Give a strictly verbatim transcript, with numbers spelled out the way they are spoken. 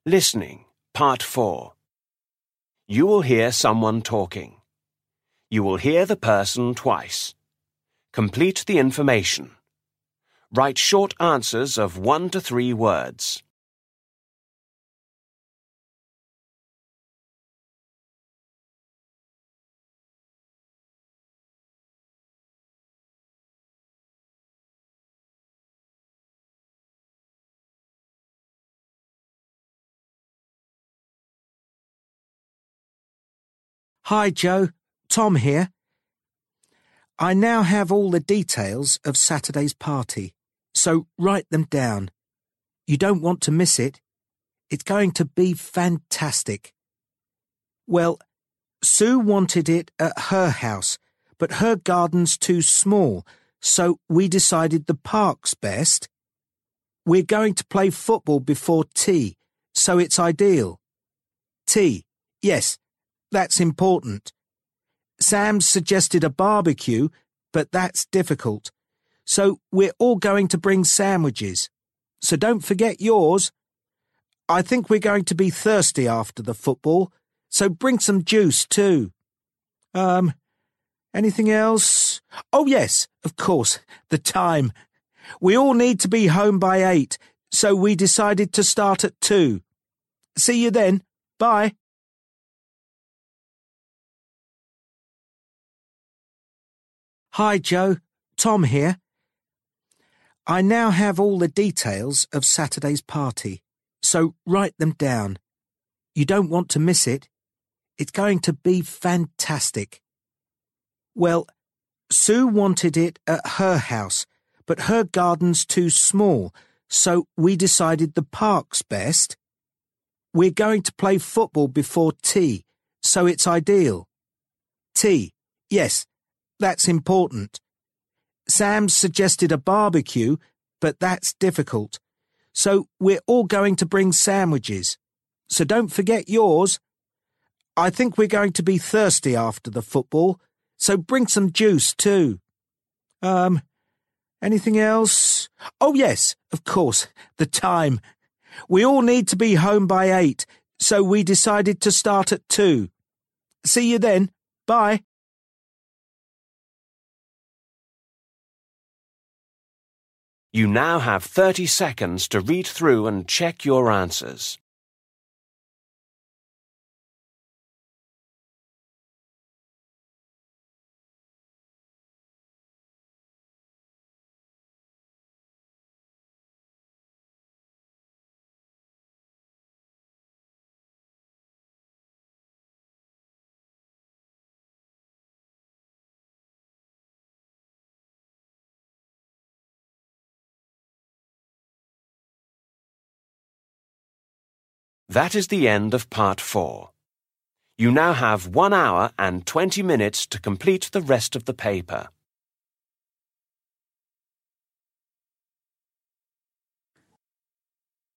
Listening, Part four. You will hear someone talking. You will hear the person twice. Complete the information. Write short answers of one to three words. Hi, Joe. Tom here. I now have all the details of Saturday's party, so write them down. You don't want to miss it. It's going to be fantastic. Well, Sue wanted it at her house, but her garden's too small, so we decided the park's best. We're going to play football before tea, so it's ideal. Tea, yes. That's important. Sam's suggested a barbecue, but that's difficult. So we're all going to bring sandwiches. So don't forget yours. I think we're going to be thirsty after the football, so bring some juice too. Um, anything else? Oh yes, of course, the time. We all need to be home by eight, so we decided to start at two. See you then. Bye. Hi, Joe. Tom here. I now have all the details of Saturday's party, so write them down. You don't want to miss it. It's going to be fantastic. Well, Sue wanted it at her house, but her garden's too small, so we decided the park's best. We're going to play football before tea, so it's ideal. Tea, yes. That's important. Sam's suggested a barbecue, but that's difficult. So we're all going to bring sandwiches. So don't forget yours. I think we're going to be thirsty after the football, so bring some juice too. Um, anything else? Oh yes, of course, the time. We all need to be home by eight, so we decided to start at two. See you then. Bye. You now have thirty seconds to read through and check your answers. That is the end of Part four. You now have one hour and twenty minutes to complete the rest of the paper.